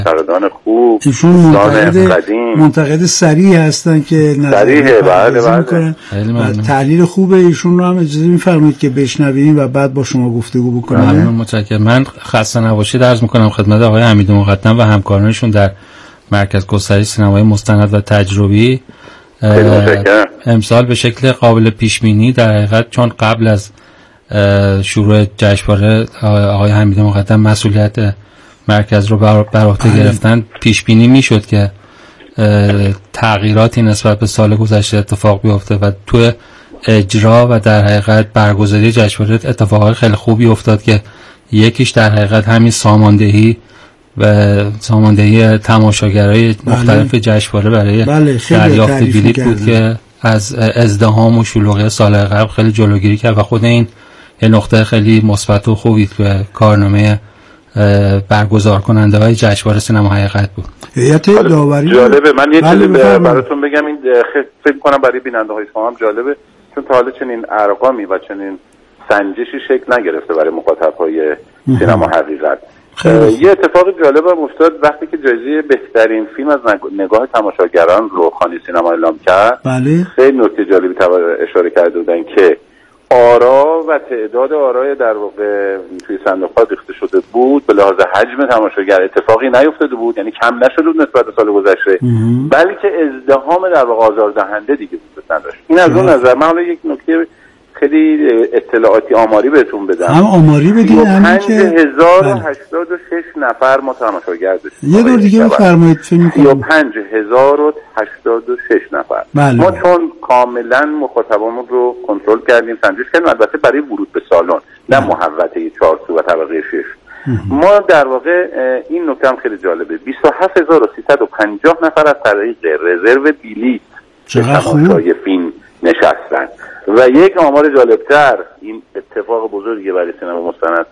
سردان خوب، ایشون منتقد صریح هستن که صریحه. بله میکنن. تحلیل خوبه ایشون رو هم اجازه میفرمایید که بشنویم و بعد با شما گفتگو بکنیم. ممنون، متشکرم. من خسته نباشید عرض میکنم خدمت آقای حمید مقدم و همکارانشون در مرکز گسترش سینمای مستند و تجربی. امسال به شکل قابل پیش بینی در حقیقت، چون قبل از شروع جشنواره آقای حمید مقدم مسئولیت مرکز رو بر عهده گرفتن، پیش بینی میشد که تغییراتی نسبت به سال گذشته اتفاق بیفته و تو اجرا و در حقیقت برگزاری جشنواره اتفاقات خیلی خوبی افتاد که یکیش در حقیقت همین ساماندهی و ساماندهی تماشاگرای مختلف جشنواره برای دریافت بلیط بود که از ازدحام و شلوغی سال قبل خیلی جلوگیری کرد و خود این یه نقطه خیلی مثبت و خوبی که کارنامه برگزار کننده های جشنواره سینما حقیقت بود. هیئت داوری جالبه. من یه چیزی براتون بگم، این فکر کنم برای بیننده های شما هم جالبه، چون تا حالا چنین ارقامی و چنین سنجشی شکل نگرفته برای مخاطب های سینما حقیقت. یه اتفاق جالب هم افتاد وقتی که جایزه بهترین فیلم از نگاه تماشاگران رو خانه سینما اعلام کرد. بله. خیلی نکته جالبی اشاره کرده بودن که آرا و تعداد آرای در واقع توی صندوق‌ها ریخته شده بود به لحاظ حجم تماشاگر اتفاقی نیفتاده بود، یعنی کم نشده بود نسبت به سال گذشته، بلکه ازدحام در واقع آزاردهنده دیگه بود نداشت. این از اون نظر. من حالا یک نکته خیلی اطلاعاتی آماری بهتون بدم. هم آماری بدین، همین که 5086 نفر ما تماشاگر داشتیم. یه دور دیگه بفرمایید. 5086 نفر. بله. ما چون کاملا مخاطبامون رو کنترل کردیم، سنجش کردیم، البته برای ورود به سالن، نه محوطه 4 سو و طبقه 6. ما در واقع این نکته هم خیلی جالبه، 27350 نفر از طریق رزرو بلیط به تماشای فیلم نشستن. و یک آمار جالبتر، این اتفاق بزرگی برای سینما مستند،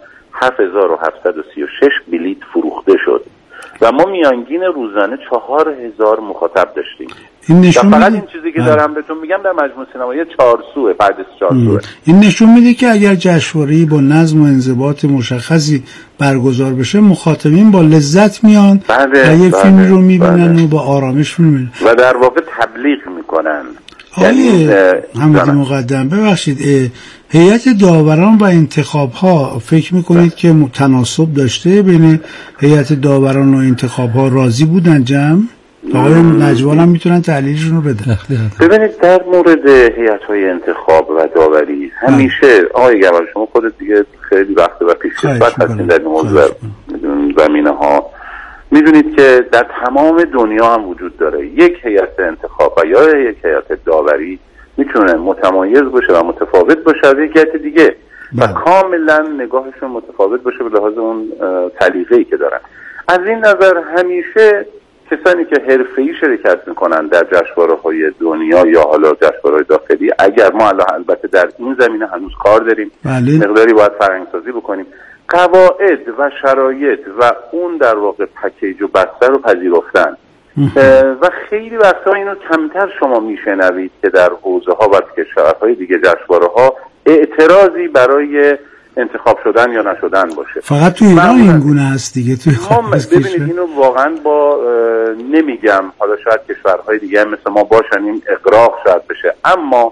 7736 بلیط فروخته شد و ما میانگین روزانه 4000 مخاطب داشتیم. این فقط این چیزی که دارم بهتون میگم در مجموع سینمایی 4 سوه، بعد از 4 سوه. این نشون میده که اگر جشنواره‌ای با نظم و انضباط مشخصی برگزار بشه، مخاطبین با لذت میان و یه فیلمی رو میبینن و با آرامش میبینن و در واقع تبلیغ میکنن. آقای حمید مقدم، ببخشید، هیئت داوران و انتخاب ها فکر میکنید که تناسب داشته بین هیئت داوران و انتخاب ها؟ راضی بودن جمع؟ آقای نجوان هم میتونن تحلیلشون رو بدن. ببینید در مورد هیئت های انتخاب و داوری همیشه آقای گوهر، شما خودت دیگه خیلی وقت و پیشکسوت هستین در این موضوع زمینه ها، میدونید که در تمام دنیا هم وجود داره یک هیئت انتخاب و یا یک هیئت داوری میتونه متمایز باشه و متفاوت باشه از یک هیئت دیگه و کاملا نگاهشون متفاوت باشه به لحاظ اون سلیقه‌ای که دارن. از این نظر همیشه کسانی که حرفه‌ای شرکت میکنن در جشنواره‌های دنیا یا حالا جشنواره‌های داخلی، اگر ما البته در این زمینه هنوز کار داریم، مقداری باید فرهنگ‌سازی بکنیم، قواعد و شرایط و اون در واقع پکیج و بسته رو پذیرفتن و خیلی وقتا اینو کمتر شما میشنوید که در حوزه‌ها و کشورهای دیگه جشنواره‌ها اعتراضی برای انتخاب شدن یا نشدن باشه. فقط تو ایران این گونه هست دیگه. ببینید اینو واقعا با نمیگم حالا شاید کشورهای دیگه مثل ما باشن این اغراق شاید بشه، اما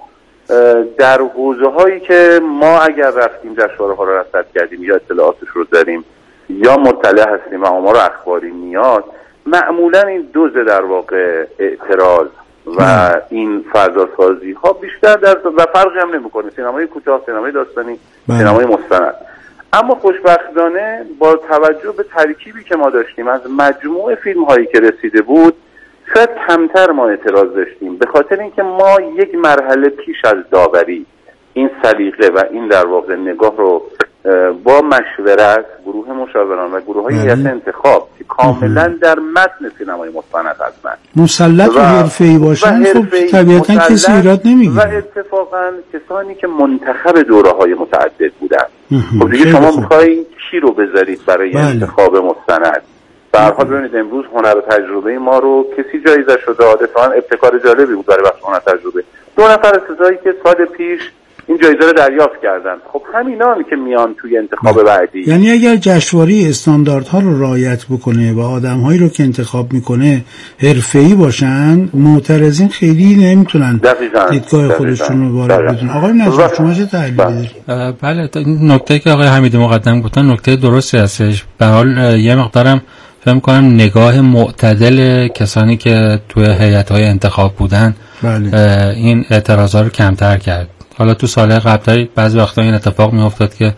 در حوزه‌هایی که ما اگر رفتیم جشنواره‌ها رو رصد کردیم یا اطلاعاتش رو داریم یا مطلع هستیم و آمار اخباری میاد، معمولا این دوز در واقع اعتراض و این فضاسازی ها بیشتر در و فرقی هم نمی‌کنه سینمای کوتاه، سینمای داستانی، سینمای مستند. اما خوشبختانه با توجه به ترکیبی که ما داشتیم از مجموع فیلم هایی که رسیده بود، شاید کمتر ما اعتراض داشتیم، به خاطر اینکه ما یک مرحله پیش از داوری این سلیقه و این در واقع نگاه رو با مشورت گروه مشاوران و گروه های هیئت انتخاب که کاملا در متن سینمای مستند هستن مسلط و حرفه‌ای باشن، خب طبیعتا کسی ایراد نمیگیره و اتفاقا کسانی که منتخب دوره‌های متعدد بودن. خب دیگه شما می‌خواید کی رو بذارید برای انتخاب مستند؟ به هر حال ببینید امروز هنر و تجربه ما رو کسی جایزه شده، اتفاقا ابتکار جالبی بود برای بخش هنر تجربه. 2 نفر استثنایی که سال پیش این جایزه رو دریافت کردن. خب همینان که میان توی انتخاب بعدی. یعنی اگر جشنواره استانداردها رو رعایت بکنه و آدم‌هایی رو که انتخاب میکنه حرفه‌ای باشن، معترضین خیلی نمیتونن دیدگاه خودشون رو وارد بدون. آقای نجم شما چه تحلیلی دارید؟ بله، نکته که آقای حمیدی مقدم گفتن نکته درستی هستش. به حال یه مقدارم فکر می‌کنم نگاه معتدل کسانی که توی هیئت‌های انتخاب بودن این اعتراضا رو کمتر کرد. حالا تو سال‌های قبلی بعضی وقتا این اتفاق می‌افتاد که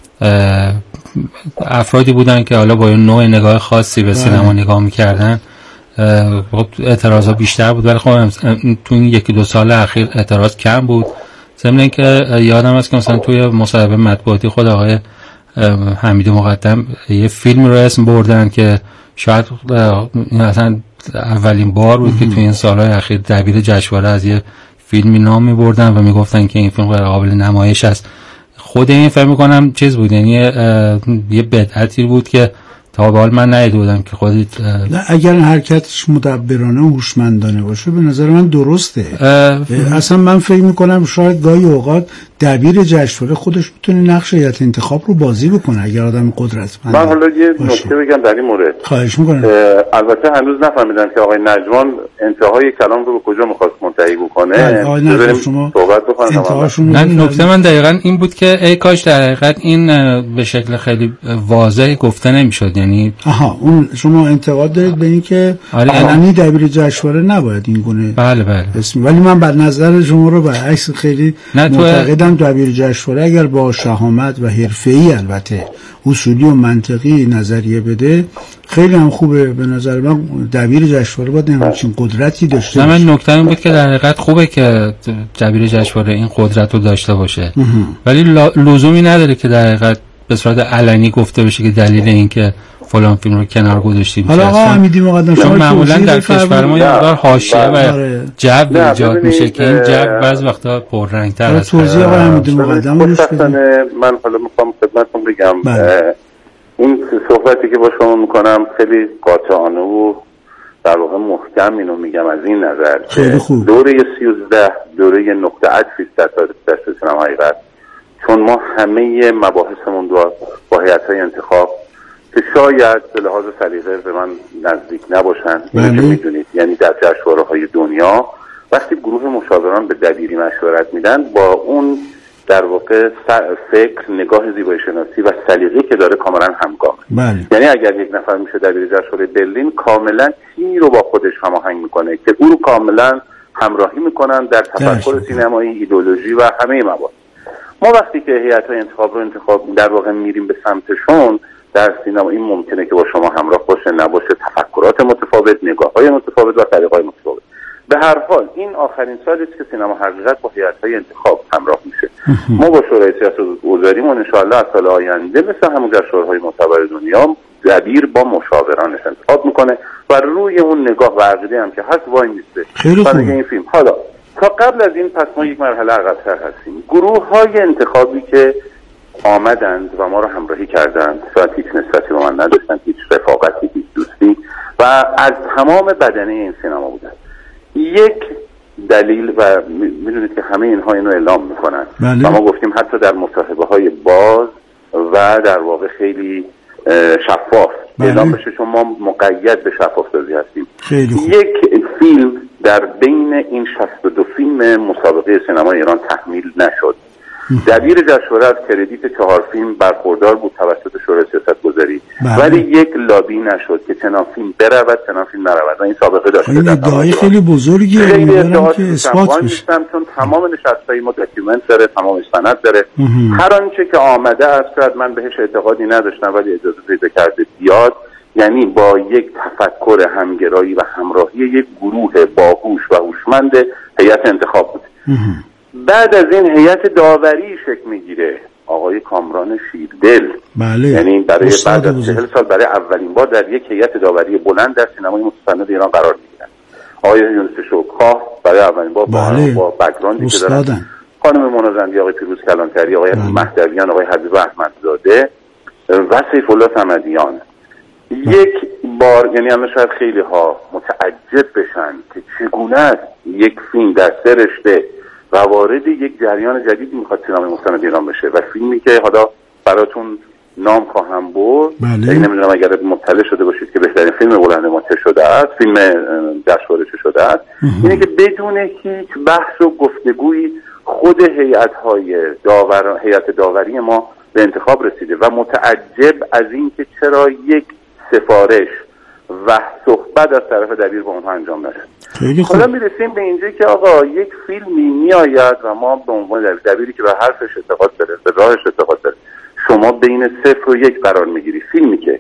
افرادی بودن که حالا با نوع نگاه خاصی به سینما نگاه می‌کردن، خب اعتراضا بیشتر بود، ولی خب تو این یکی دو سال اخیر اعتراض کم بود. ضمن اینکه یادم هست که مثلا توی مصاحبه مطبوعاتی خود آقای حمیدی مقدم یه فیلم رو اسم بردن که شاید این اصلا اولین بار بود که توی این سال‌های اخیر دبیر جشنواره از یه فیلمی نام می‌بردن و میگفتن که این فیلم قابل نمایش است. خود این فکر می‌کنم چیز بود، یعنی یه بدعتی بود که تا به حال من ندیده بودم که خودت اگر حرکتش مدبرانه و هوشمندانه باشه به نظر من درسته. اصلا من فکر میکنم شاید گاهی اوقات دبیر جشنواره خودش میتونه نقش هیئت انتخاب رو بازی بکنه اگر آدم قدرتمند. من حالا یه نکته بگم در این مورد. خواهش میکنم. البته هنوز نفهمیدم که آقای نجوان انتهای کلام رو به کجا می‌خواست منتهی بکنه. آقای نجوان شما صحبت بکنید. نکته من دقیقاً این بود که ای کاش در حقیقت این به شکل خیلی واضح گفته نمیشد. یعنی اون شما انتقاد دارید به این که علنی دبیر جشنواره نباید این گونه بله ولی من بر نظر شما رو برعکس خیلی معتقدم دبیر جشنواره اگر با شهامت و حرفه‌ای البته اصولی و منطقی نظریه بده خیلی هم خوبه. به نظر من دبیر جشنواره باید همچین قدرتی داشته باشه. من نکته این بود که در حقیقت خوبه که دبیر جشنواره این قدرت رو داشته باشه، ولی لزومی نداره که در حقیقت به صورت علنی گفته بشه که دلیل این که فلان فیلم رو کنار گذاشتیم. حالا آقا حمیدی مقدم شما معمولا در کشور ما یه مقدار حاشیه و جو ایجاد میشه که این جو بعضی وقتا پررنگ‌تر است. توضیح آقا حمیدی مقدم من حالا میخوام خدمتتون بگم اون صحبتی که با شما میکنم خیلی قاطعانه و در واقع محکم اینو میگم از این نظر خیلی خوب. دوره 13 دوره نقطه عطفی است در سینما حقیقت، چون ما همه مباحثمون رو با هیئت‌های انتخاب که شاید به لحاظ سلیقه به من نزدیک نباشن اینو که میدونید، یعنی در جشنواره‌های دنیا وقتی گروه مشاوران به دبیری مشورت میدن با اون در واقع فکر، نگاه زیبایی شناسی و سلیقه‌ای که داره کاملا همگامه. یعنی اگر یک نفر میشه دبیر جشنواره برلین کاملا تیمی رو با خودش هماهنگ میکنه که او رو کاملا همراهی میکنن در تفکر سینمایی، ایدئولوژی و همه موارد. ما وقتی که هیئت‌های انتخاب رو در واقع میریم به سمتشون در سینما، این ممکنه که با شما همراه باشه نباشه، تفکرات متفاوت، نگاه‌های متفاوت و طریق‌های متفاوت. به هر حال این آخرین سالی است که سینما حقیقت با هیئت‌های انتخاب همراه میشه. ما با شورای سیاست‌گذاریمون ان شاءالله از سال آینده مثل همون جشنواره‌های معتبر دنیا دبیر با مشاورانش انتخاب میکنه و روی اون نگاه و عقیده هم که هست وای میسته. برای این فیلم حالا تا قبل از این پس ما یک مرحله عقب‌تر هستیم. گروه‌های انتخابی که آمدند و ما رو همراهی کردند، شاید هیچ نسبتی با من نداشتن، هیچ رفاقتی، هیچ دوستی و از تمام بدنه این سینما بودن. یک دلیل و میدونید که همه اینها اینو اعلام میکنن و ما گفتیم حتی در مصاحبه های باز و در واقع خیلی شفاف اعلام بشه، چون ما مقید به شفاف سازی هستیم. یک فیلم در بین این 62 فیلم مسابقه سینما ایران تحمیل نشد. دبیر جشنواره از کردیت 4 فیلم برخوردار بود توسط شورای سیاست‌گذاری، ولی یک لابی نشد که چنان فیلم برود چنان فیلم نرود و این سابقه داشته. این ادعای خیلی بزرگیه، امیدوارم که اثبات بشه. چون تمام نشست‌های ما داکیومنت داره، تمام سند داره. هر آنچه که آمده است شاید من بهش اعتقادی نداشتم ولی اجازه پیدا کرده بیاد، یعنی با یک تفکر همگرایی و همراهی یک گروه باهوش و هوشمند هیئت انتخاب بود. بعد از این هیئت داوری شکل میگیره آقای کامران شیردل. یعنی برای بعد از 40 سال برای اولین بار در یک هیئت داوری بلند در سینمای مستند ایران قرار میگیرن. آقای یونس شوک‌خواه برای اولین بار با بک‌گراندی که دارن، خانم منازندی، آقای پیروز کلانتری، آقای مهدویان، آقای حبیب احمدزاده و سیف‌الله صمدیان. یک بار یعنی همه شاید خیلی ها متعجب بشن که چگونه است یک فیلم در 3 رشته وارد یک جریان جدیدی میخواد سینمای مستند ایران بشه و فیلمی که حالا براتون نام خواهم برد، بله. نمیدونم اگر مطلع شده باشید که بهترین فیلم بلند ما چه شده است، فیلم جشنواره چه شده است، اینه که بدون هیچ بحث و گفتگویی خود هیئت داوری ما به انتخاب رسیده و متعجب از این که چرا یک سفارش و صحبت از طرف دبیر با اونها انجام نشد. حالا میرسیم به اینجا که آقا یک فیلمی میآید و ما به عنوان دبیری که به حرفش اعتقاد داره، به راهش اعتقاد داره، شما بین 0 و 1 قرار میگیری. فیلمی که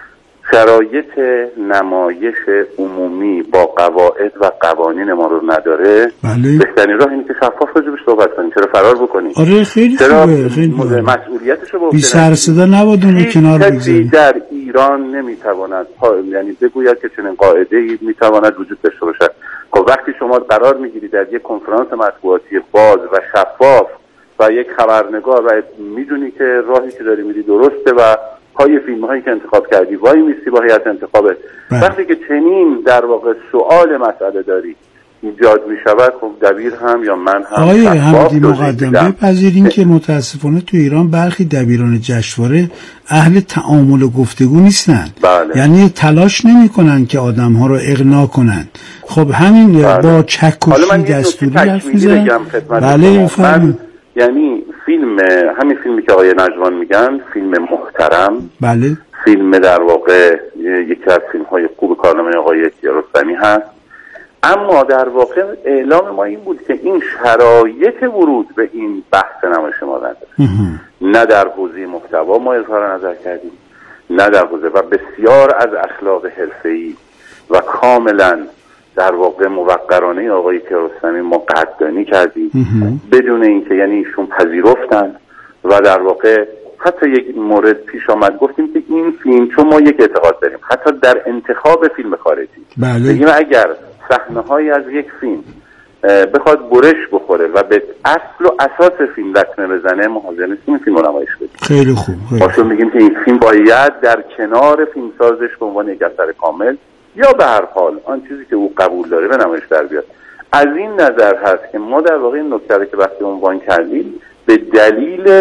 شرایط نمایش عمومی با قواعد و قوانین ما رو نداره، بله. بهترین راه اینه که شفاف راجعش صحبت کنیم. چرا فرار بکنیم؟ آره خیلی خوبه، خیلی خوبه. مسئولیتش رو بی سر صدا نبودون کنار بگذاریم. در ایران نمیتواند یعنی بگوید که چنین قاعده‌ای میتواند وجود داشته باشد. خب وقتی شما قرار میگیرید در یک کنفرانس مطبوعاتی باز و شفاف و یک خبرنگار و میدونی که راهی که داری میری درسته و پای فیلم هایی که انتخاب کردی وای میستی با هیئت انتخابه، وقتی که چنین در واقع سوال مسئله داری ایجاد میشود، خب دبیر هم یا من هم آقای حمیدی مقدم بپذیرین که متاسفانه تو ایران برخی دبیران جشنواره اهل تعامل و گفتگو نیستن. بله. یعنی تلاش نمیکنن که آدم ها رو اقناع کنن. خب همین بله. با چکشی دستوری حرف میزنن. بله من یعنی همین فیلمی که آقای نجوان میگن فیلم محترم، بله، فیلم در واقع یکی از فیلم های خوب کارنامه آقای کیارستمی هست، اما در واقع اعلام ما این بود که این شرایط ورود به این بحث نمایش ما نداره. نه در حوزه محتوا ما اظهار نظر کردیم، نه در حوزه و بسیار از اخلاق حرفه‌ای و کاملا در واقع موقرانه آقای کیارستمی ما قدردانی کردیم بدون اینکه یعنی ایشون پذیرفتن و در واقع حتی یک مورد پیش آمد گفتیم که این فیلم چون ما یک اعتقاد داریم حتی در انتخاب فیلم خارجی بگیم اگر صحنه‌هایی از یک فیلم بخواد برش بخوره و به اصل و اساس فیلم لطمه بزنه ما حاضر نیستیم این فیلم رو نمایش بدیم. خیلی خوب. ما میگیم که این فیلم باید در کنار فیلمسازش به عنوان یک اثر کامل یا به هر حال آن چیزی که او قبول داره به نمایش در بیاد. از این نظر هست که ما در واقع این نکته که وقتی عنوان کردیم به دلیل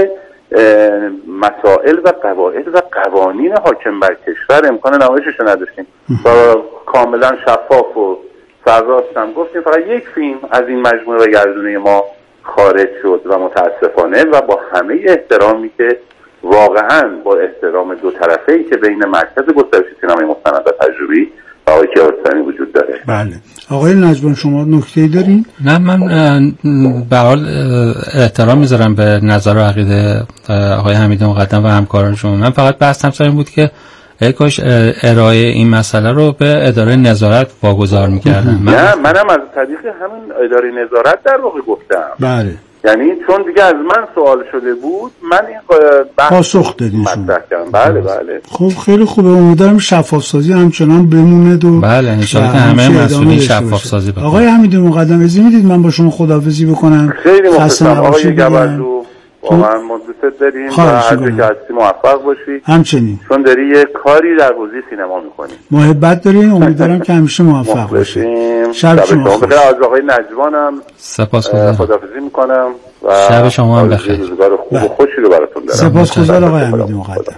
مسائل و قواعد و قوانین حاکم بر کشور امکان نمایشش نداشتیم و کاملا شفاف و سرراست هم گفتیم فقط یک فیلم از این مجموعه و گردونه ما خارج شد و متاسفانه و با همه احترامی که واقعا با احترام دو طرفه‌ای که بین مرکز گسترش سینمای مستند و تجربی و آقای کیارستمی وجود داره. بله. آقای نجوان شما نکته‌ای دارین؟ نه من به حال احترام میذارم به نظر و عقیده آقای حمیدی مقدم و همکارانشون. من فقط بحثم سر این بود که کاش ارائه این مسئله رو به اداره نظارت واگذار می‌کردن. نه منم از طریق همین اداره نظارت در واقع گفتم. بله. یعنی چون دیگه از من سوال شده بود من این پاسخ دادین شما. بله بله. خب خیلی خوبه، امیدوارم شفاف سازی همچنان بمونه و بله ان شاء الله همه مسئولین شفاف سازی بکنن. آقای حمیدی مقدم اجازه میدید من با شما خداحافظی بکنم؟ خیلی مخلصم آقای گوزو، واقعا ما دوست داریم و هر جا که هستی موفق باشی. همچنین چون داری یه کاری در حوزه سینما می‌کنی. محبت دارین، امیدوارم که همیشه موفق باشی. شب شما بخیر. از آقای نجوانم سپاسگزارم. خداحافظی می‌کنم و شب شما هم بخیر. روزگار خوب و خوشی رو براتون دارم. سپاسگزارم آقای حمیدی مقدم.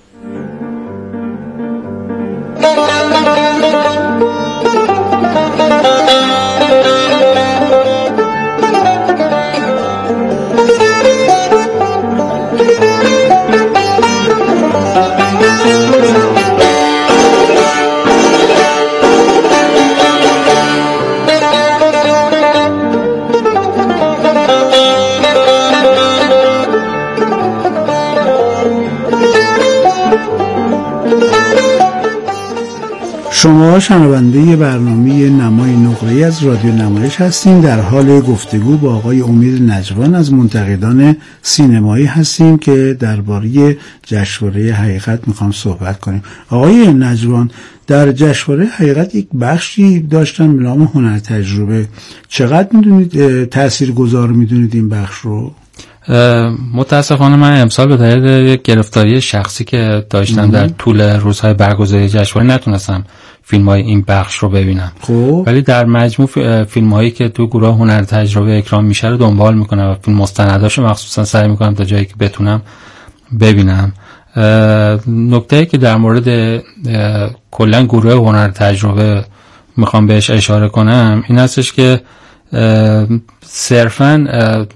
شما شنونده برنامه نمای نقره‌ای از رادیو نمایش هستیم. در حال گفتگو با آقای امید نجوان از منتقدان سینمایی هستیم که درباره جشنواره حقیقت میخوام صحبت کنیم. آقای نجوان، در جشنواره حقیقت یک بخشی داشتن به نام هنر تجربه. چقدر میدونید تاثیرگذار میدونید این بخش رو؟ متاسفانه من امسال به دلیل یک گرفتاری شخصی که داشتم در طول روزهای برگزاری جشنواره نتونستم فیلم‌های این بخش رو ببینم. ولی در مجموع فیلم‌هایی که تو گروه هنر تجربه اکران میشه رو دنبال میکنم و فیلم مستنداشو مخصوصا سعی میکنم تا جایی که بتونم ببینم. نکته‌ای که در مورد کلا گروه هنر تجربه میخوام بهش اشاره کنم این هستش که صرفاً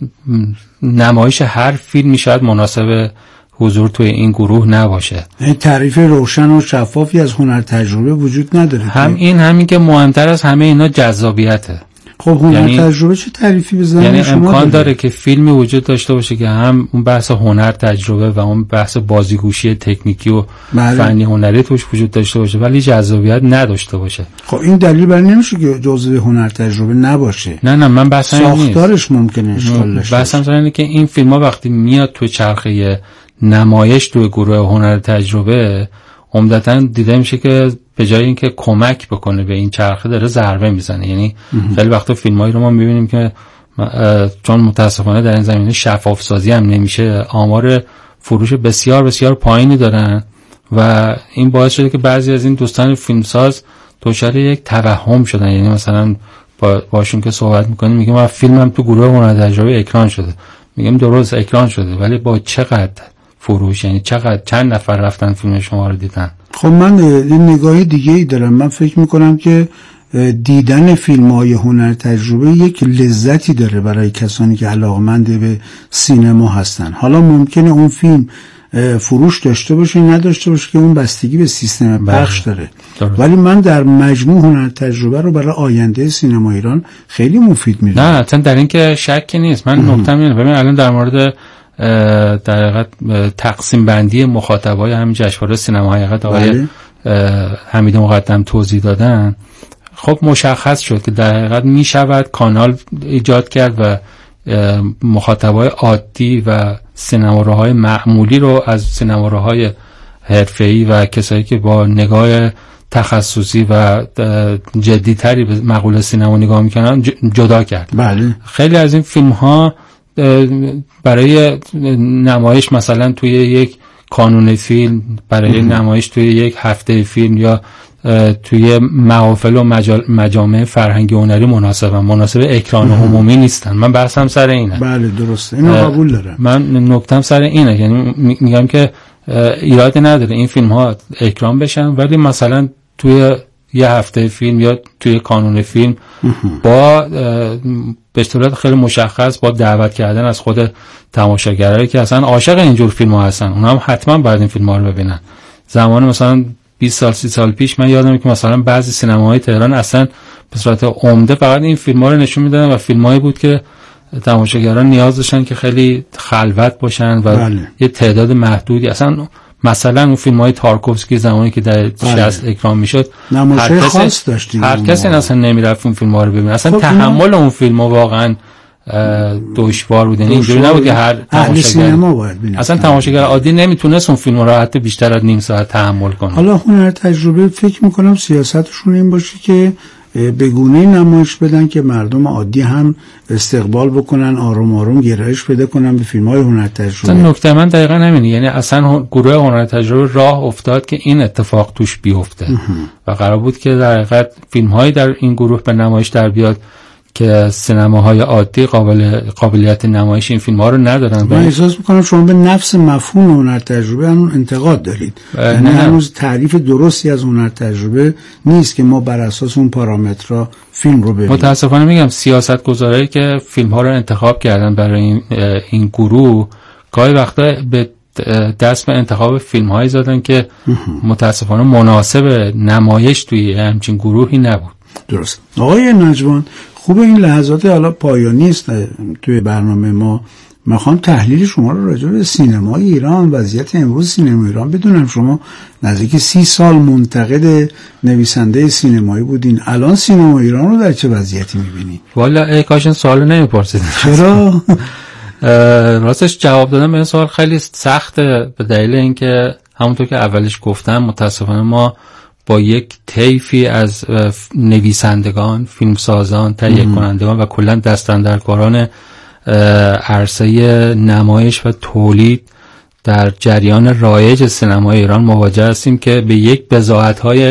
نمایش هر فیلمی شاید مناسب حضور توی این گروه نباشه. تعریف روشن و شفافی از هنر تجربه وجود نداره. همین که مهمتر از همه اینا جذابیته. خب هنر تجربه چه تعریفی بزنید؟ یعنی امکان داره که فیلمی وجود داشته باشه که هم اون بحث هنر تجربه و اون بحث بازیگوشی تکنیکی و فنی هنری توش وجود داشته باشه ولی جذابیت نداشته باشه. خب این دلیل بر نمیشه که جزء هنر تجربه نباشه. نه من بحثم نیست. ساختارش ممکنه اشکال داشته. بحثم اینه که این فیلم‌ها وقتی میاد تو چرخه نمایش توی گروه هنر تجربه عمدتاً دیده میشه که به جای اینکه کمک بکنه به این چرخه داره ضربه میزنه. یعنی خیلی وقتا فیلمایی رو ما میبینیم که چون متاسفانه در این زمینه شفاف سازی هم نمیشه آمار فروش بسیار بسیار پایینی دارن و این باعث شده که بعضی از این دوستان فیلمساز دچار یک توهم شدن. یعنی مثلا باشون که صحبت میکنیم میگم من فیلمم تو گروه هنر تجربه اکران شده، میگم درست اکران شده ولی با چقدر فروش، یعنی چند نفر رفتن فیلم شما رو دیدن؟ خب من این نگاه دیگه ای دارم. من فکر میکنم که دیدن فیلم های هنر تجربه یک لذتی داره برای کسانی که علاقمند به سینما هستن. حالا ممکنه اون فیلم فروش داشته باشه نداشته باشه که اون بستگی به سیستم پخش داره، ولی من در مجموع هنر تجربه رو برای آینده سینما ایران خیلی مفید میدونم. نه اصلا در این که شکی نیست. من نکته‌ام اینه ببین الان در مورد در حقیقت تقسیم بندی مخاطبای همین جشنواره سینما حقیقت آقای حمید مقدم توضیح دادن. خب مشخص شد که در حقیقت می شود کانال ایجاد کرد و مخاطبای عادی و سینماروهای معمولی رو از سینماروهای حرفه‌ای و کسایی که با نگاه تخصصی و جدی‌تری به مقوله سینما نگاه میکنن جدا کرد. بله. خیلی از این فیلم ها برای نمایش مثلا توی یک کانون فیلم، برای نمایش توی یک هفته فیلم یا توی محافل و مجامع فرهنگی هنری مناسب اکران عمومی نیستن. من بحثم سر اینه. بله درسته، اینو قبول دارم. من نکتم سر اینه، یعنی میگم که ایرادی نداره این فیلم ها اکران بشن ولی مثلا توی یه هفته فیلم یا توی کانون فیلم با به صورت خیلی مشخص با دعوت کردن از خود تماشاگرایی که اصلا عاشق اینجور فیلم ها هستن، اونا هم حتما باید این فیلم ها رو ببینن. زمان مثلا 20 سال 30 سال پیش من یادمه که مثلا بعضی سینماهای تهران اصلا به صورت عمده فقط این فیلم ها رو نشون میدادن و فیلمایی بود که تماشاگران نیاز داشتن که خیلی خلوت باشن و یه تعداد محدودی. اصلا مثلا اون فیلم‌های تارکوفسکی زمانی که در 60 اکران میشد نمایش خاص داشت، هر کسی اصلا نمیرفت اون فیلم‌ها رو ببینه. اصلا تحمل اون فیلم‌ها واقعا دشوار بود. یعنی اینجوری نبود که هر تماشاگر اصلا تماشاگر عادی نمیتونست اون فیلم رو حتی بیشتر از نیم ساعت تحمل کنه. حالا هنر تجربه فکر میکنم سیاستشون این باشه که به گونه‌ای نمایش بدن که مردم عادی هم استقبال بکنن، آروم آروم گرایش پیدا کنن به فیلم‌های هنر تجربه. اصلا نکته من دقیقاً همینه، یعنی اصلا گروه هنر تجربه راه افتاد که این اتفاق توش بیفته و قرار بود که در حقیقت فیلم‌هایی در این گروه به نمایش در بیاد که سینماهای عادی قابلیت نمایش این فیلم‌ها رو ندارن. من احساس می‌کنم شما به نفس مفهوم هنر تجربه هم انتقاد دارید. یعنی هنوز تعریف درستی از هنر تجربه نیست که ما بر اساس اون پارامترها فیلم رو ببینیم. متأسفانه میگم سیاستگزارایی که فیلم‌ها رو انتخاب کردن برای این گروه گاهی وقتا به دست به انتخاب فیلم‌هایی زدن که متأسفانه مناسب نمایش توی همچین گروهی نبود. درست. آقای نجوان، خوب این لحظات حالا پایانی است توی برنامه ما. میخوام تحلیل شما رو راجع به سینمای ایران، وضعیت امروز سینما ایران بدونم. شما نزدیک 30 سال منتقد نویسنده سینمایی بودین، الان سینما ایران رو در چه وضعیتی میبینی؟ والا کاش این سوالو نمیپرسید. چرا؟ راستش جواب دادن به این سوال خیلی سخته به دلیل اینکه همونطور که اولش گفتم متاسفانه ما با یک طیفی از نویسندگان، فیلمسازان، تهیه کنندگان و کلا دستاندرکاران عرصه نمایش و تولید در جریان رایج سینمای ایران مواجه هستیم که به یک بضاعت‌های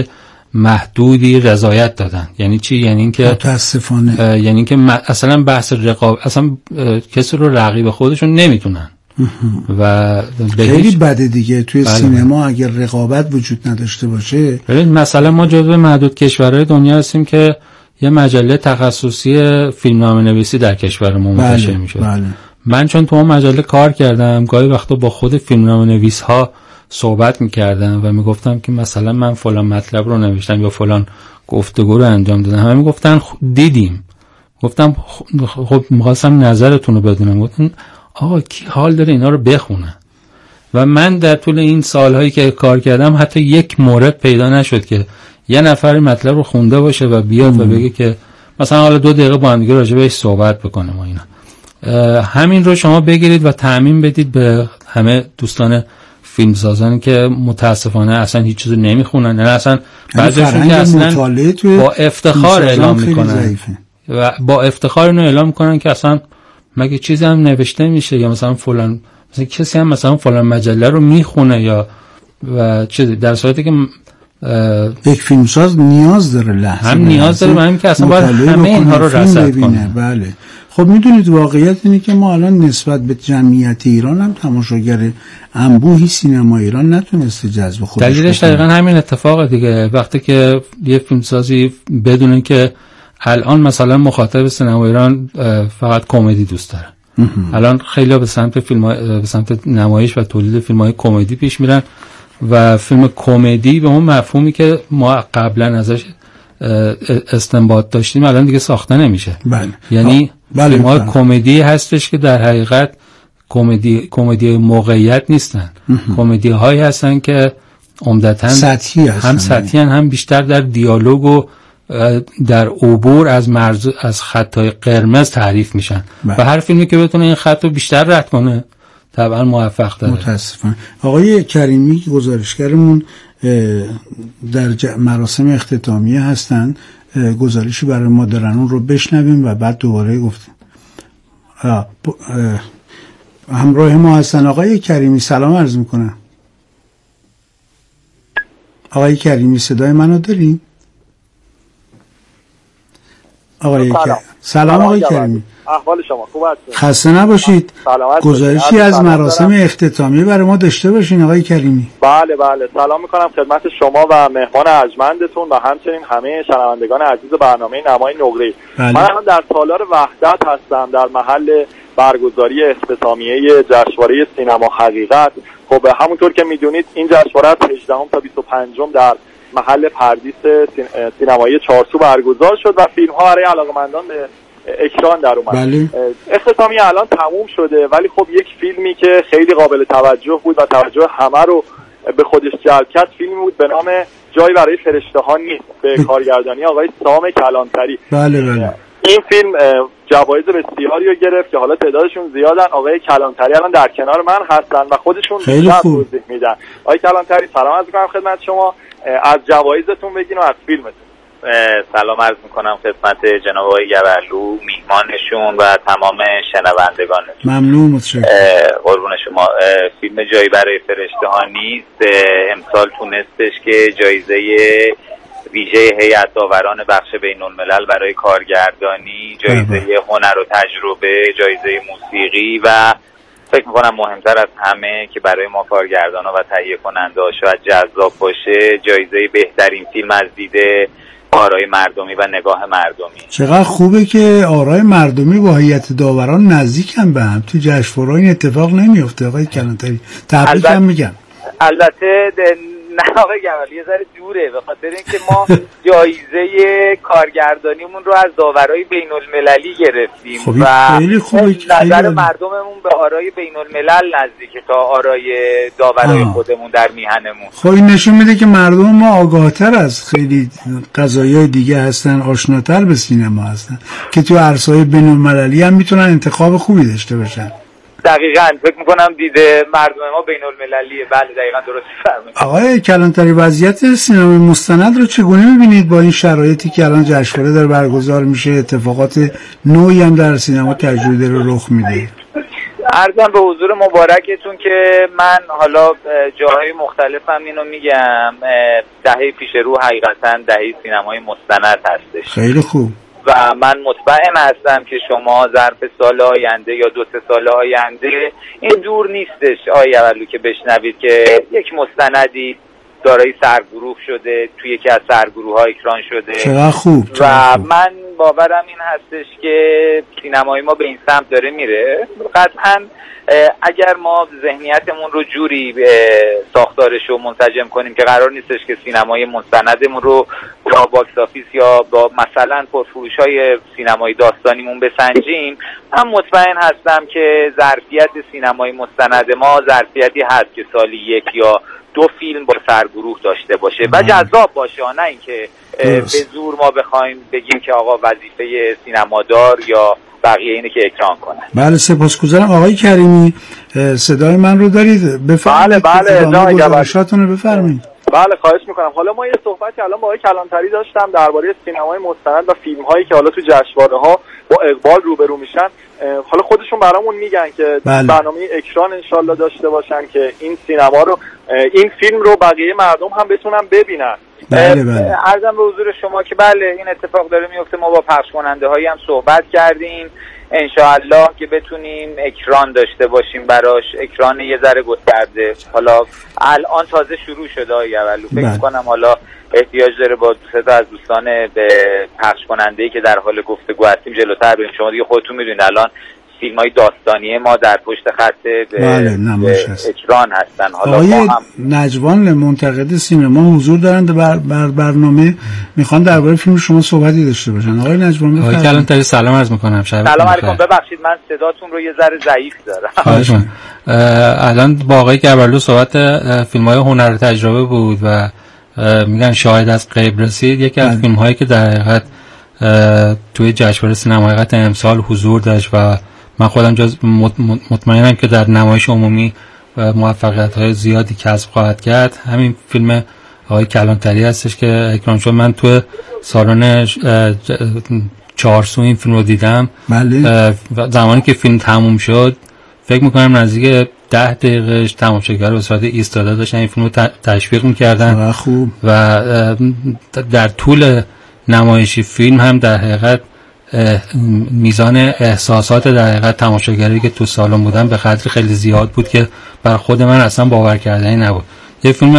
محدودی رضایت دادن. یعنی چی؟ یعنی اینکه متاسفانه یعنی اینکه اصلا بحث رقابت، اصلا کسی رو رقیب خودشون نمیتونن و خیلی بده دیگه توی سینما اگر رقابت وجود نداشته باشه. ببین مثلا ما جزو معدود کشورهای دنیا هستیم که یه مجله تخصصی فیلمنامه‌نویسی در کشور ما منتشر میشه. من چون تو اون مجله کار کردم، گاهی وقتا با خود فیلمنامه‌نویس‌ها صحبت می‌کردم و میگفتم که مثلا من فلان مطلب رو نوشتم یا فلان گفتگو رو انجام دادم. همه میگفتن دیدیم. گفتم خب می‌خواستم نظرتون رو بدونم. گفتن آقا کی حال داره اینا رو بخونه؟ و من در طول این سالهایی که کار کردم حتی یک مورد پیدا نشد که یه نفر مطلب رو خونده باشه و بیاد و بگه که مثلا حالا 2 دقیقه با هم دیگه راجع بهش صحبت بکنیم و اینا. همین رو شما بگیرید و تعمیم بدید به همه دوستان فیلمسازانی که متاسفانه اصلا هیچ چیزی نمیخونن، نه اصلا بعضیشون که اصلا با افتخار اعلام میکنن و با افتخار اینو اعلام میکنن که اصلا مگه چیزی هم نوشته میشه، یا مثلا فلان مثلا کسی هم مثلا فلان مجله رو میخونه یا و چیزی، در صورتی که یک فیلمساز نیاز داره لحظه هم نیاز داره، همین که اصلا باید همه اینها رو رصد کنه. بله. خب میدونید واقعیت اینه که ما الان نسبت به جمعیت ایران هم تماشاگر انبوهی سینما ایران نتونسته جذب خودش. دلیلش دقیقاً همین اتفاق دیگه. وقتی که یه فیلمسازی بدونه که الان مثلا مخاطب سینما ایران فقط کمدی دوست داره، الان خیلی به سمت نمایش و تولید فیلم‌های کمدی پیش میرن و فیلم کمدی به اون مفهومی که ما قبلا ازش استنباط داشتیم الان دیگه ساخته نمیشه. بله. یعنی فیلم‌های کمدی هستش که در حقیقت کمدی موقعیت نیستن، کمدی هایی هستن که عمدتاً سطحی هستن، هم سطحی هم بیشتر در دیالوگ و در عبور از خطای قرمز تعریف میشن. و هر فیلمی که بتونه این خط رو بیشتر رد کنه طبعا موفق داره. متاسفانه آقای کریمی گزارشگرمون در مراسم اختتامیه هستن، گزارشی برای ما دارن، اون رو بشنویم و بعد دوباره گفتیم. همراه ما هستن آقای کریمی. سلام عرض میکنم. آقای کریمی صدای منو دارین؟ سلام آقای کریمی. احوال شما خوب است؟ خسته نباشید. گزارشی از مراسم اختتامیه برای ما داشته باشین آقای کریمی. بله سلام میکنم خدمت شما و مهمان ارجمندتون و همچنین همه شنوندگان عزیز برنامه نمای نقره‌ای. من الان در تالار وحدت هستم در محل برگزاری اختتامیه جشنواره سینما حقیقت. خب همونطور که میدونید این جشنواره از 18 تا 25 در محل پردیس سینمایی چارسو برگزار شد و فیلم ها برای علاقه‌مندان به اکران در اومد. بله. اختتامیه الان تموم شده، ولی خب یک فیلمی که خیلی قابل توجه بود و توجه همه رو به خودش جلب کرد فیلمی بود به نام جایی برای فرشته ها نیست به کارگردانی آقای سام کلانتری. بله. این فیلم جوایز بسیاری رو گرفت که حالا تعدادشون زیادن. آقای کلانتری الان در کنار من هستن و خودشون بیشتر توضیح میدن. آقای کلانتری سلام عرض می‌کنم خدمت شما، از جوایزتون بگین و از فیلمتون. سلام عرض میکنم خدمت جناب آقای گبرلو، میهمانشون و تمام شنوندگانتون. ممنون، متشکرم. قربون شما. فیلم جایی برای فرشته ها نیست امسال تونستش که جایزه ویژه هیئت داوران بخش بین‌الملل برای کارگردانی، جایزه هنر و تجربه، جایزه موسیقی و فکر میکنم مهمتر از همه که برای ما کارگردانا و تهیه کننده‌ها شاید جذاب باشه، جایزه بهترین فیلم از دید آرای مردمی و نگاه مردمی. چقدر خوبه که آرای مردمی با هیئت داوران نزدیکن به هم. تو جشنواره این اتفاق نمیفته آقای کلانتری. تبریک هم میگم. البته نه آقای گبرلو یه ذره دوره، به خاطر اینکه ما جایزه کارگردانیمون رو از داورای بین‌المللی گرفتیم و نظر مردممون به آرای بین‌الملل نزدیکه تا آرای داورای خودمون در میهنمون. خب این نشون میده که مردم ما آگاهتر از خیلی قضایای دیگه هستن، آشناتر به سینما هستن که تو عرصه‌های بین‌المللی هم میتونن انتخاب خوبی داشته باشن. دقیقاً فکر میکنم دیده مردم ما بین المللیه. بله دقیقاً درست فرمودید. آقای کلانتری وضعیت سینما مستند رو چگونه میبینید با این شرایطی که الان جشنواره داره برگزار میشه، اتفاقات نوعی هم در سینما تجربه رو رخ میده؟ عرضم به حضور مبارکتون که من حالا جاهای مختلفم اینو میگم، دهه پیش رو حقیقتا دهه سینمای مستند هستش. خیلی خوب. و من مطمئن هستم که شما ظرف سال آینده یا 2-3 سال آینده، این دور نیستش آقای اولو که بشنوید که یک مستندی دارای سرگروه شده، توی یکی از سرگروه ها اکران شده. چقدر خوب. و من باورم این هستش که سینمای ما به این سمت داره میره. قطعا اگر ما ذهنیتمون رو جوری ساختارش رو منسجم کنیم که قرار نیستش که سینمای مستندمون رو با باکس آفیس یا با مثلا پرفروش‌های سینمای داستانیمون بسنجیم، من مطمئن هستم که ظرفیت سینمای مستند ما ظرفیتی هست که سالی 1 یا 2 فیلم با سرگروه داشته باشه و جذاب باشه، نه اینکه به زور ما بخوایم بگیم که آقا وظیفه سینمادار یا بقیه اینه که اکران کنه. بله سپاسگزارم. آقای کریمی صدای من رو دارید؟ بفرمایید. بله گزارشاتون رو بفرمایید. بله خواهش میکنم. حالا ما یه صحبتی الان با آقای کلانتری داشتم درباره سینمای مستند و فیلم هایی که حالا تو جشنواره‌ها با اقبال روبرو میشن. حالا خودشون برامون میگن که برنامه اکران انشالله داشته باشن که این سینما رو، این فیلم رو بقیه مردم هم بتونن ببینن. بله. عرضم به حضور شما که بله این اتفاق داره میفته. ما با پخش کننده هایی هم صحبت کردیم انشاءالله که بتونیم اکران داشته باشیم براش، اکران یه ذره گسترده. حالا الان تازه شروع شده اولو، فکر میکنم حالا احتیاج داره با دوستا از دوستان به پخش کننده‌ای که در حال گفتگو هستیم جلوتر بریم. شما دیگه خودتون میدونید الان فیلم‌های داستانی ما در پشت خط اکران هستن. حالا آقای نجوان منتقد سینما حضور دارن بر برنامه، میخوان درباره فیلم شما صحبتی داشته باشن. آقای نجوان بفرمایید. آقای کلانتری سلام عرض میکنم. سلام علیکم. ببخشید من صداتون رو یه ذره ضعیف دارم. خواهش می‌کنم. الان با آقای گبرلو صحبت فیلم‌های هنر تجربه بود و میگن شاهد از غیب رسید. یکی از فیلم‌هایی که در حقیقت توی جشنواره سینما حقیقت امسال حضور داشت و من خودم مطمئنم که در نمایش عمومی موفقیت‌های زیادی کسب خواهد کرد، همین فیلم آقای کلانتری هستش که اکران شد. من توی سالن 4 این فیلم رو دیدم. بله. زمانی که فیلم تموم شد فکر میکنم نزدیک 10 دقیقهش تماشاگر به صورت ایستاده داشتن این فیلم رو تشویق میکردن و در طول نمایشی فیلم هم در حقیقت میزان احساسات در حقیقت تماشاگری که تو سالن بودن به قدری خیلی زیاد بود که بر خود من اصلا باور کردنی نبود. یه فیلم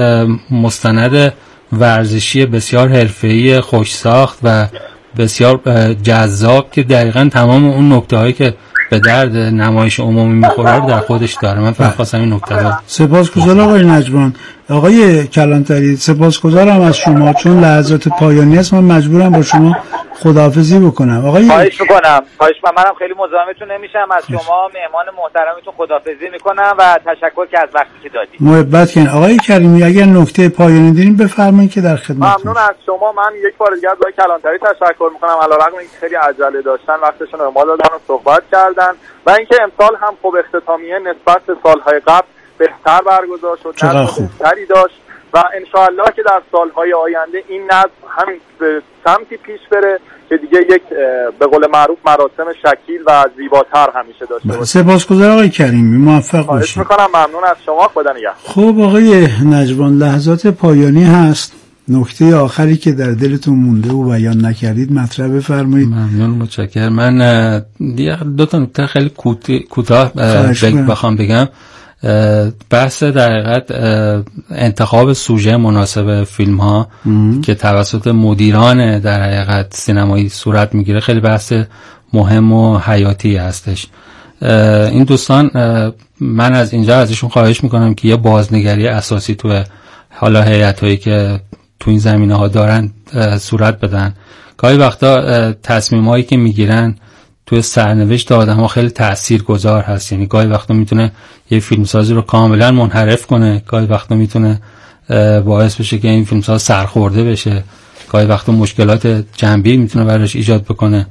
مستند ورزشی بسیار حرفه‌ای، خوش ساخت و بسیار جذاب که دقیقاً تمام اون نکته‌هایی که به درد نمایش عمومی میخوره در خودش داره. من فقط خواستم این نکته رو. سپاسگزارم آقای نجوان. آقای کلانتری سپاسگزارم از شما، چون لحظات پایانی است من مجبورم با شما خداحافظی بکنم. آقای خواهش میکنم. منم خیلی مزاحمتون نمیشم، از شما مهمان محترمتون خداحافظی میکنم و تشکر که از وقتی که دادید. محبت کردین. آقای کریمی اگر نکته پایانی دارین بفرمایید که در خدمتتون. ممنون از شما. من یک بار دیگه از آقای کلانتری تشکر میکنم، علیرغم اینکه خیلی عجله داشتن وقتشون رو ما دادن و صحبت کردن و اینکه امسال هم خب اختتامیه نسبت به سالهای قبل بهتر برگزار شد، نظم بهتری داشت و انشاءالله که در سالهای آینده این نظم همین به سمتی پیش بره که دیگه یک به قول معروف مراسم شکیل و زیباتر همیشه داشته باشه. سپاسگزارم آقای کریمی، موفق باشید. خواهش میکنم. ممنون از شما. خدا نگهدار. خب آقای نجوان لحظات پایانی هست، نکته آخری که در دلتون مونده و بیان نکردید مطرح بفرمایید. ممنون، متشکرم. من دو تا نکته خیلی کوتاه بخوام بگم. بحث در حقیقت انتخاب سوژه مناسب فیلم ها که توسط مدیران در حقیقت سینمایی صورت میگیره خیلی بحث مهم و حیاتی هستش. این دوستان من از اینجا ازشون خواهش میکنم که یه بازنگری اساسی تو حالا هیئتایی که تو این زمینه ها دارن صورت بدن. گاهی وقتا تصمیم هایی که میگیرن توی سرنوشت آدم ها خیلی تاثیرگذار هست. یعنی گاهی وقتا میتونه یه فیلمسازی رو کاملا منحرف کنه، گاهی وقتا میتونه باعث بشه که این فیلمساز سرخورده بشه، گاهی وقتا مشکلات جنبی میتونه براش ایجاد بکنه.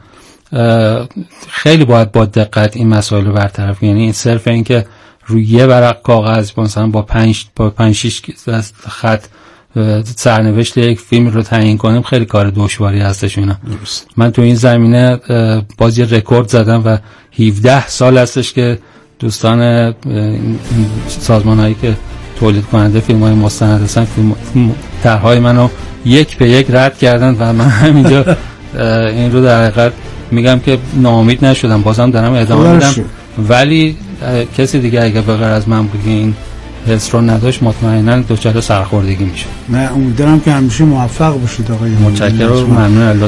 خیلی باید با دقت این مسائل رو برطرف کنیم. یعنی این صرف این که روی یه ورق کاغذ مثلا با 5-6 خط سرنوشت یک فیلم رو تعیین کنیم خیلی کار دشواری هستش. اینا من تو این زمینه باز یه رکورد زدم و 17 سال هستش که دوستان سازمان هایی که تولید کننده فیلم های مستند هستن طرحهای منو یک به یک رد کردن و من همینجا این رو در حقیقت میگم که ناامید نشدم، بازم دارم ادامه میدم، ولی کسی دیگه اگه به غیر از من بگه این حس رو نداشت مطمئنا دچار سرخوردگی میشه. من امیدوارم که همیشه موفق باشید آقای. متشکرم، ممنون.